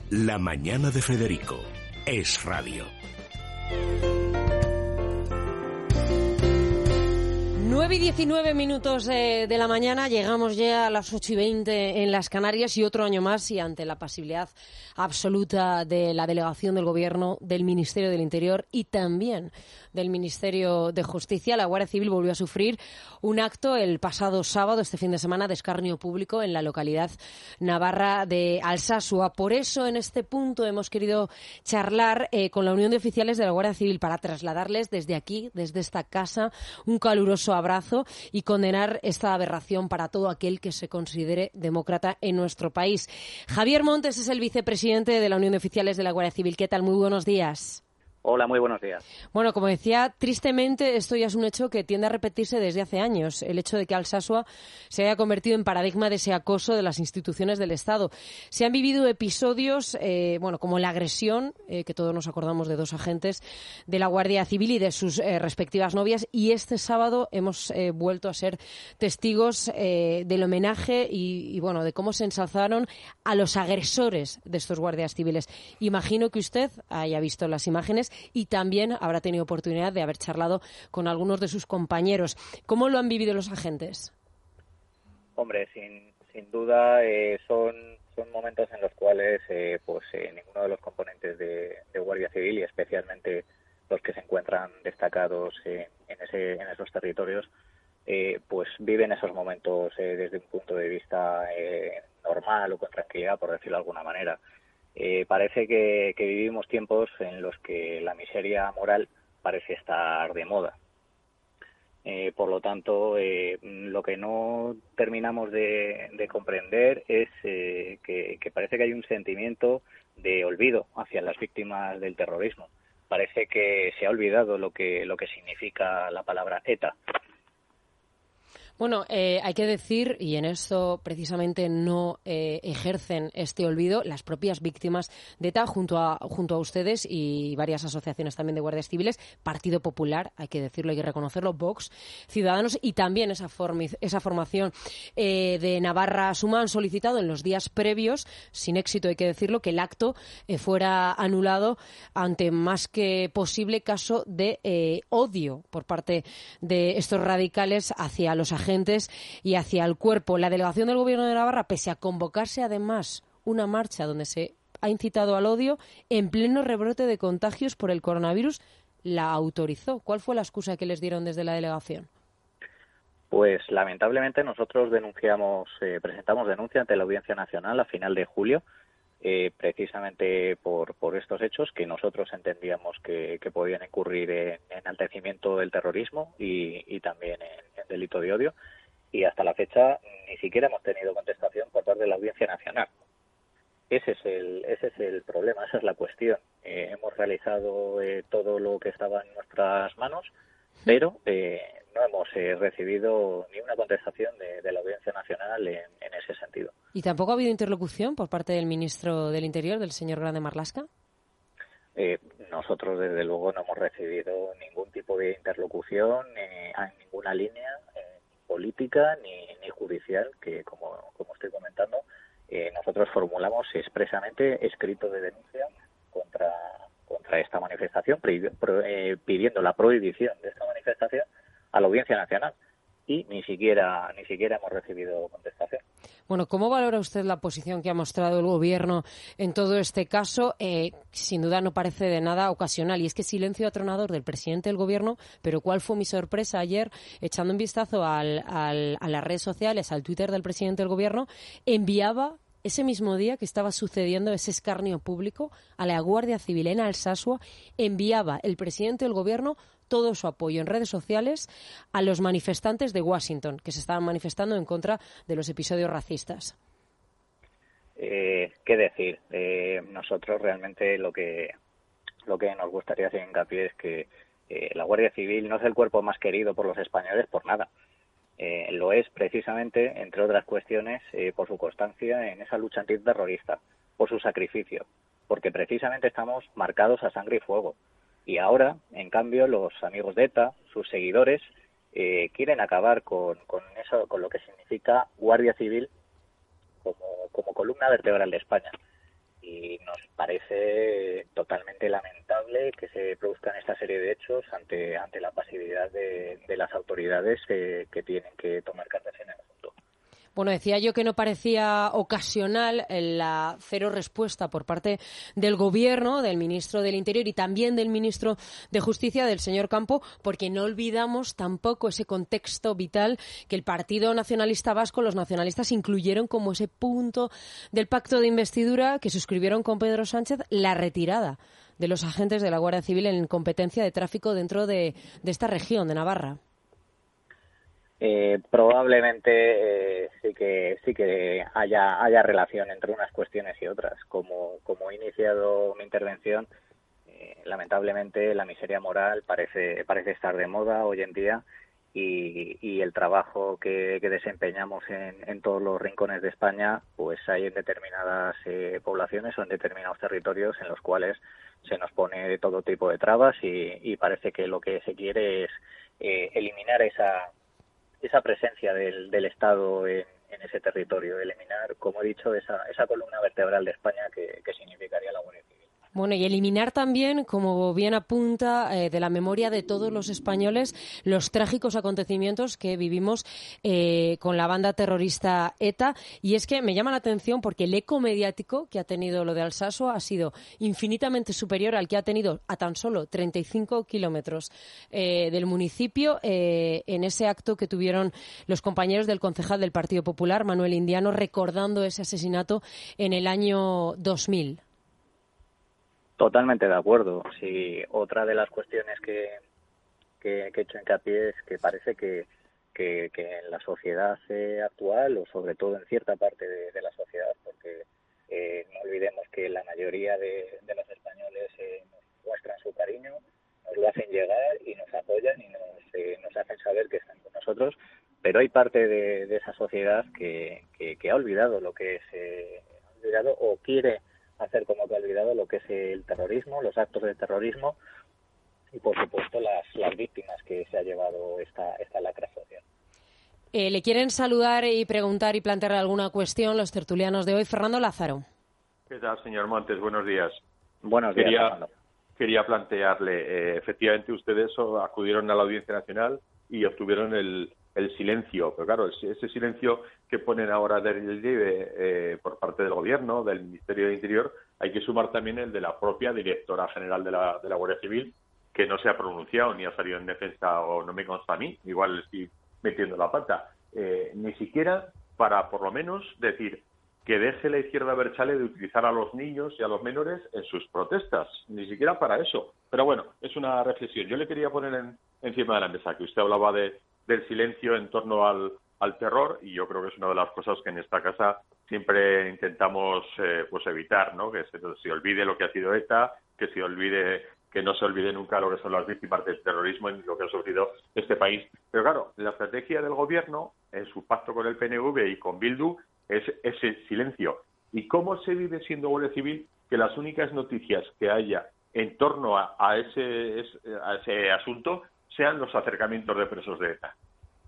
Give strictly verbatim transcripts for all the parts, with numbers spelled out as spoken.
La mañana de Federico es radio. nueve y diecinueve minutos de, de la mañana, llegamos ya a las ocho y veinte en las Canarias y otro año más, y ante la pasividad absoluta de la delegación del Gobierno, del Ministerio del Interior y también del Ministerio de Justicia, la Guardia Civil volvió a sufrir un acto el pasado sábado, este fin de semana, de escarnio público en la localidad navarra de Alsasua. Por eso, en este punto, hemos querido charlar eh, con la Unión de Oficiales de la Guardia Civil para trasladarles desde aquí, desde esta casa, un caluroso abrazo y condenar esta aberración para todo aquel que se considere demócrata en nuestro país. Javier Montes es el vicepresidente de la Unión de Oficiales de la Guardia Civil. ¿Qué tal? Muy buenos días. Hola, muy buenos días. Bueno, como decía, tristemente esto ya es un hecho que tiende a repetirse desde hace años, el hecho de que Alsasua se haya convertido en paradigma de ese acoso de las instituciones del Estado. Se han vivido episodios, eh, bueno, como la agresión, eh, que todos nos acordamos de dos agentes de la Guardia Civil y de sus eh, respectivas novias, y este sábado hemos eh, vuelto a ser testigos eh, del homenaje y, y, bueno, de cómo se ensalzaron a los agresores de estos guardias civiles. Imagino que usted haya visto las imágenes y también habrá tenido oportunidad de haber charlado con algunos de sus compañeros. ¿Cómo lo han vivido los agentes? Hombre, sin, sin duda eh, son, son momentos en los cuales eh, pues eh, ninguno de los componentes de, de Guardia Civil, y especialmente los que se encuentran destacados en, en, ese, en esos territorios, eh, pues viven esos momentos eh, desde un punto de vista eh, normal o con tranquilidad, por decirlo de alguna manera. Eh, parece que, que vivimos tiempos en los que la miseria moral parece estar de moda. Eh, por lo tanto, eh, lo que no terminamos de, de comprender es eh, que, que parece que hay un sentimiento de olvido hacia las víctimas del terrorismo. Parece que se ha olvidado lo que, lo que significa la palabra ETA. Bueno, eh, hay que decir, y en esto precisamente no eh, ejercen este olvido, las propias víctimas de ETA junto a, junto a ustedes y varias asociaciones también de guardias civiles, Partido Popular, hay que decirlo, hay que reconocerlo, Vox, Ciudadanos y también esa, formi- esa formación eh, de Navarra Suma han solicitado en los días previos, sin éxito hay que decirlo, que el acto eh, fuera anulado ante más que posible caso de eh, odio por parte de estos radicales hacia los agentes y hacia el cuerpo. La delegación del Gobierno de Navarra, pese a convocarse además una marcha donde se ha incitado al odio, en pleno rebrote de contagios por el coronavirus, la autorizó. ¿Cuál fue la excusa que les dieron desde la delegación? Pues lamentablemente nosotros denunciamos, eh, presentamos denuncia ante la Audiencia Nacional a final de julio, eh, precisamente por, por estos hechos que nosotros entendíamos que, que podían incurrir en enaltecimiento del terrorismo y, y también en, en delito de odio, y hasta la fecha ni siquiera hemos tenido contestación por parte de la Audiencia Nacional. Ese es el, ese es el problema, esa es la cuestión. Eh, hemos realizado eh, todo lo que estaba en nuestras manos, pero eh, no hemos eh, recibido ni una contestación de, de la Audiencia Nacional en, en ese sentido. ¿Y tampoco ha habido interlocución por parte del ministro del Interior, del señor Grande Marlaska? Eh, nosotros, desde luego, no hemos recibido ningún tipo de interlocución eh, en ninguna línea eh, política ni, ni judicial, que, como, como estoy comentando, eh, nosotros formulamos expresamente escrito de denuncia contra, contra esta manifestación, pro, pro, eh, pidiendo la prohibición de esta manifestación a la Audiencia Nacional. Y ni siquiera ni siquiera hemos recibido contestación. Bueno, ¿cómo valora usted la posición que ha mostrado el Gobierno en todo este caso? Eh, sin duda no parece de nada ocasional, y es que silencio atronador del presidente del Gobierno, pero ¿cuál fue mi sorpresa ayer, echando un vistazo al, al, a las redes sociales, al Twitter del presidente del Gobierno? Enviaba ese mismo día que estaba sucediendo ese escarnio público a la Guardia Civil en Alsasua, enviaba el presidente del Gobierno todo su apoyo en redes sociales a los manifestantes de Washington que se estaban manifestando en contra de los episodios racistas. Eh, ¿Qué decir? Eh, nosotros realmente lo que lo que nos gustaría hacer hincapié es que eh, la Guardia Civil no es el cuerpo más querido por los españoles por nada. Eh, lo es precisamente, entre otras cuestiones, eh, por su constancia en esa lucha antiterrorista, por su sacrificio, porque precisamente estamos marcados a sangre y fuego. Y ahora, en cambio, los amigos de ETA, sus seguidores, eh, quieren acabar con, con eso, con lo que significa Guardia Civil como, como columna vertebral de España. Y y nos parece totalmente lamentable que se produzcan esta serie de hechos ante ante la pasividad de, de las autoridades eh, que tienen que tomar cartas en el asunto. Bueno, decía yo que no parecía ocasional la cero respuesta por parte del Gobierno, del ministro del Interior y también del ministro de Justicia, del señor Campo, porque no olvidamos tampoco ese contexto vital que el Partido Nacionalista Vasco, los nacionalistas, incluyeron como ese punto del pacto de investidura que suscribieron con Pedro Sánchez, la retirada de los agentes de la Guardia Civil en competencia de tráfico dentro de, de esta región de Navarra. Eh, probablemente eh, sí que sí que haya haya relación entre unas cuestiones y otras. Como como he iniciado mi intervención, eh, lamentablemente la miseria moral parece parece estar de moda hoy en día y, y el trabajo que, que desempeñamos en, en todos los rincones de España, pues hay en determinadas eh, poblaciones o en determinados territorios en los cuales se nos pone todo tipo de trabas y, y parece que lo que se quiere es eh, eliminar esa esa presencia del, del Estado en, en ese territorio, eliminar, como he dicho, esa, esa columna vertebral de España que, que significaría la Guardia Civil. Bueno, y eliminar también, como bien apunta, eh, de la memoria de todos los españoles los trágicos acontecimientos que vivimos eh, con la banda terrorista ETA. Y es que me llama la atención porque el eco mediático que ha tenido lo de Alsasu ha sido infinitamente superior al que ha tenido a tan solo treinta y cinco kilómetros eh, del municipio eh, en ese acto que tuvieron los compañeros del concejal del Partido Popular, Manuel Indiano, recordando ese asesinato en el año dos mil. Totalmente de acuerdo. Sí, otra de las cuestiones que, que, que he hecho hincapié es que parece que, que, que en la sociedad eh, actual, o sobre todo en cierta parte de, de la sociedad, porque eh, no olvidemos que la mayoría de, de los españoles eh, nos muestran su cariño, nos lo hacen llegar y nos apoyan y nos, eh, nos hacen saber que están con nosotros, pero hay parte de, de esa sociedad que, que, que ha olvidado lo que es, eh, ha olvidado o quiere hacer como que ha olvidado lo que es el terrorismo, los actos de terrorismo y, por supuesto, las, las víctimas que se ha llevado esta, esta lacra social. Eh, ¿Le quieren saludar y preguntar y plantearle alguna cuestión los tertulianos de hoy? Fernando Lázaro. ¿Qué tal, señor Montes? Buenos días. Buenos días, quería, Fernando. Quería plantearle, eh, efectivamente, ustedes acudieron a la Audiencia Nacional y obtuvieron el, el silencio, pero claro, ese silencio que ponen ahora de relieve eh, por parte del Gobierno, del Ministerio de Interior, hay que sumar también el de la propia directora general de la, de la Guardia Civil, que no se ha pronunciado ni ha salido en defensa, o no me consta a mí, igual estoy metiendo la pata, eh, ni siquiera para, por lo menos, decir que deje la izquierda Berchale de utilizar a los niños y a los menores en sus protestas, ni siquiera para eso. Pero bueno, es una reflexión. Yo le quería poner en, encima de la mesa que usted hablaba de del silencio en torno al, al terror, y yo creo que es una de las cosas que en esta casa siempre intentamos eh, pues evitar, ¿no? Que se, se olvide lo que ha sido ETA, que se olvide, que no se olvide nunca lo que son las víctimas del terrorismo en lo que ha sufrido este país. Pero claro, la estrategia del Gobierno, en su pacto con el P N V y con Bildu, es ese silencio. ¿Y cómo se vive siendo Guardia Civil que las únicas noticias que haya en torno a, a, ese, a ese asunto sean los acercamientos de presos de ETA?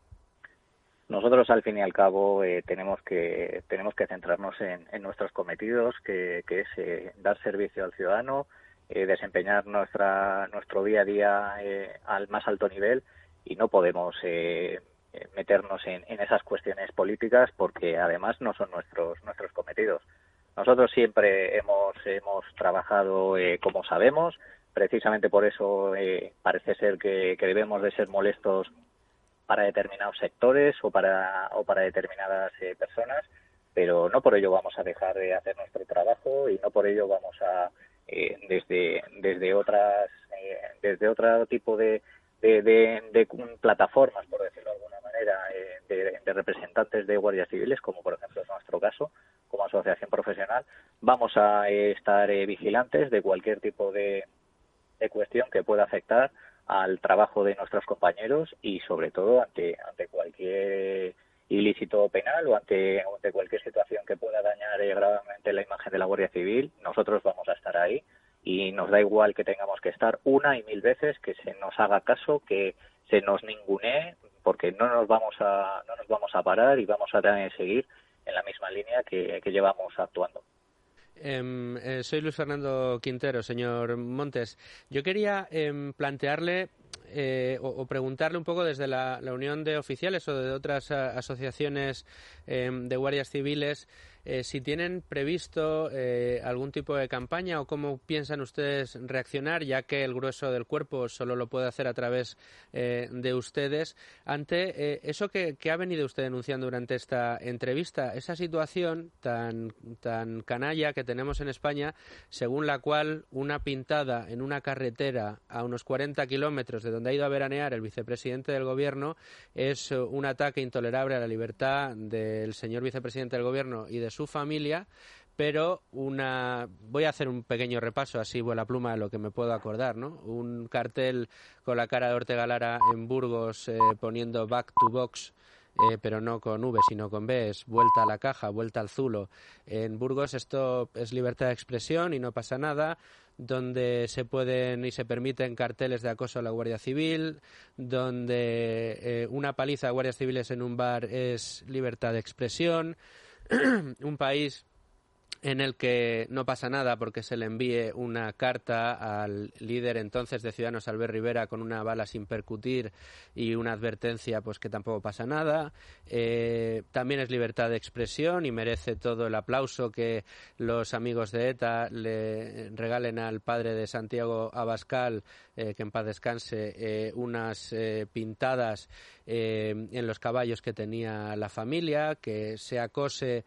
Nosotros, al fin y al cabo, eh, tenemos que tenemos que centrarnos en, en nuestros cometidos, que, que es eh, dar servicio al ciudadano, eh, desempeñar nuestra nuestro día a día eh, al más alto nivel, y no podemos eh, meternos en, en esas cuestiones políticas porque además no son nuestros nuestros cometidos. Nosotros siempre hemos hemos trabajado eh, como sabemos. Precisamente por eso eh, parece ser que, que debemos de ser molestos para determinados sectores o para o para determinadas eh, personas, pero no por ello vamos a dejar de hacer nuestro trabajo y no por ello vamos a eh, desde desde otras eh, desde otro tipo de de, de de plataformas, por decirlo de alguna manera, eh, de, de representantes de guardias civiles, como por ejemplo es nuestro caso, como asociación profesional, vamos a eh, estar eh, vigilantes de cualquier tipo de de cuestión que pueda afectar al trabajo de nuestros compañeros y sobre todo ante ante cualquier ilícito penal o ante, ante cualquier situación que pueda dañar eh, gravemente la imagen de la Guardia Civil. Nosotros vamos a estar ahí y nos da igual que tengamos que estar una y mil veces, que se nos haga caso, que se nos ningunee, porque no nos vamos a no nos vamos a parar y vamos a seguir en la misma línea que, que llevamos actuando. Eh, eh, soy Luis Fernando Quintero, señor Montes. Yo quería eh, plantearle eh, o, o preguntarle un poco desde la, la Unión de Oficiales o de otras a, asociaciones eh, de guardias civiles eh, si tienen previsto eh, algún tipo de campaña o cómo piensan ustedes reaccionar, ya que el grueso del cuerpo solo lo puede hacer a través eh, de ustedes, ante eh, eso que, que ha venido usted denunciando durante esta entrevista, esa situación tan, tan canalla que tenemos en España, según la cual una pintada en una carretera a unos cuarenta kilómetros de donde ha ido a veranear el vicepresidente del Gobierno es un ataque intolerable a la libertad del señor vicepresidente del Gobierno y de su familia, pero una voy a hacer un pequeño repaso, así vuela pluma de lo que me puedo acordar, ¿no? Un cartel con la cara de Ortega Lara en Burgos eh, poniendo Back to Vox, Eh, pero no con V, sino con B, es vuelta a la caja, vuelta al zulo. En Burgos esto es libertad de expresión y no pasa nada, donde se pueden y se permiten carteles de acoso a la Guardia Civil, donde eh, una paliza de guardias civiles en un bar es libertad de expresión, un país en el que no pasa nada porque se le envíe una carta al líder entonces de Ciudadanos, Albert Rivera, con una bala sin percutir y una advertencia, pues que tampoco pasa nada. Eh, también es libertad de expresión y merece todo el aplauso que los amigos de ETA le regalen al padre de Santiago Abascal, eh, que en paz descanse, eh, unas eh, pintadas eh, en los caballos que tenía la familia, que se acose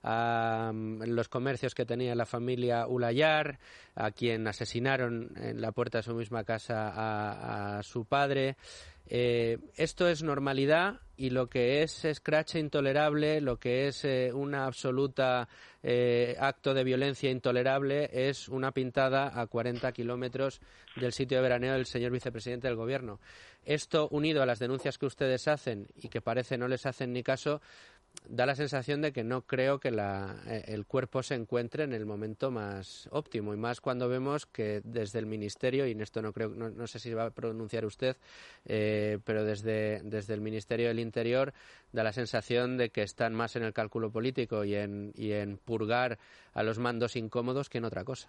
a um, los comercios que tenía la familia Ulayar, a quien asesinaron en la puerta de su misma casa a, a su padre. Eh, esto es normalidad y lo que es escrache intolerable, lo que es eh, una absoluta eh, acto de violencia intolerable es una pintada a cuarenta kilómetros del sitio de veraneo del señor vicepresidente del Gobierno. Esto, unido a las denuncias que ustedes hacen y que parece no les hacen ni caso, da la sensación de que no creo que la, eh, el cuerpo se encuentre en el momento más óptimo, y más cuando vemos que desde el Ministerio, y en esto no creo, no, no sé si va a pronunciar usted, eh, pero desde, desde el Ministerio del Interior da la sensación de que están más en el cálculo político y en, y en purgar a los mandos incómodos que en otra cosa.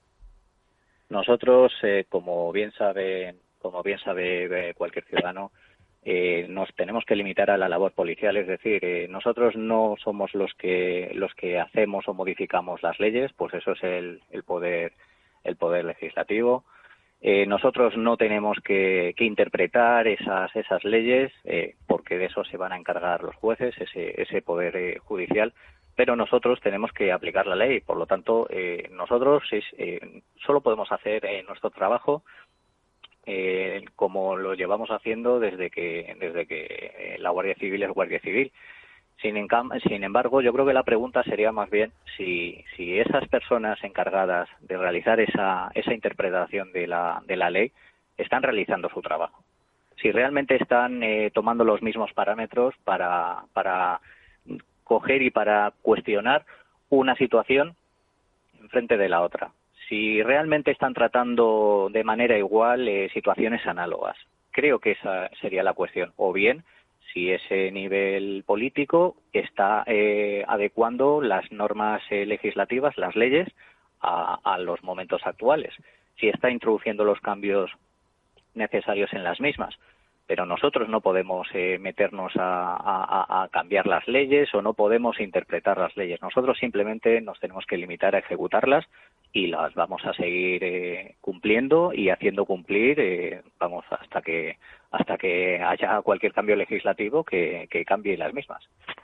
Nosotros, eh, como bien sabe, como bien sabe eh, cualquier ciudadano, Eh, nos tenemos que limitar a la labor policial, es decir, eh, nosotros no somos los que los que hacemos o modificamos las leyes, pues eso es el, el poder el poder legislativo. Eh, nosotros no tenemos que, que interpretar esas esas leyes, eh, porque de eso se van a encargar los jueces, ese ese poder eh, judicial. Pero nosotros tenemos que aplicar la ley, por lo tanto, eh, nosotros es, eh, solo podemos hacer eh, nuestro trabajo Eh, como lo llevamos haciendo desde que desde que eh, la Guardia Civil es Guardia Civil. Sin, encam- sin embargo, yo creo que la pregunta sería más bien si si esas personas encargadas de realizar esa esa interpretación de la de la ley están realizando su trabajo. Si realmente están eh, tomando los mismos parámetros para para coger y para cuestionar una situación enfrente de la otra. Si realmente están tratando de manera igual eh, situaciones análogas. Creo que esa sería la cuestión. O bien, si ese nivel político está eh, adecuando las normas eh, legislativas, las leyes, a, a los momentos actuales. Si está introduciendo los cambios necesarios en las mismas. Pero nosotros no podemos eh, meternos a, a, a cambiar las leyes o no podemos interpretar las leyes. Nosotros simplemente nos tenemos que limitar a ejecutarlas y las vamos a seguir eh, cumpliendo y haciendo cumplir, eh, vamos, hasta que hasta que haya cualquier cambio legislativo que, que cambie las mismas.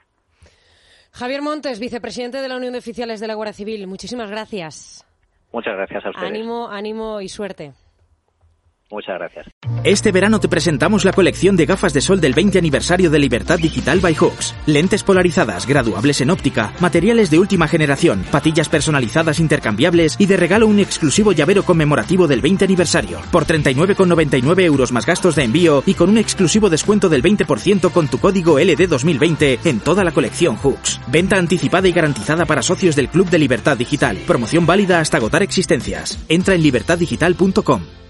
Javier Montes, vicepresidente de la Unión de Oficiales de la Guardia Civil, muchísimas gracias. Muchas gracias a ustedes. Ánimo, ánimo y suerte. Muchas gracias. Este verano te presentamos la colección de gafas de sol del veinte aniversario de Libertad Digital by Hooks. Lentes polarizadas, graduables en óptica, materiales de última generación, patillas personalizadas intercambiables y de regalo un exclusivo llavero conmemorativo del veinte aniversario. Por treinta y nueve con noventa y nueve euros más gastos de envío y con un exclusivo descuento del veinte por ciento con tu código L D dos mil veinte en toda la colección Hooks. Venta anticipada y garantizada para socios del Club de Libertad Digital. Promoción válida hasta agotar existencias. Entra en libertad digital punto com.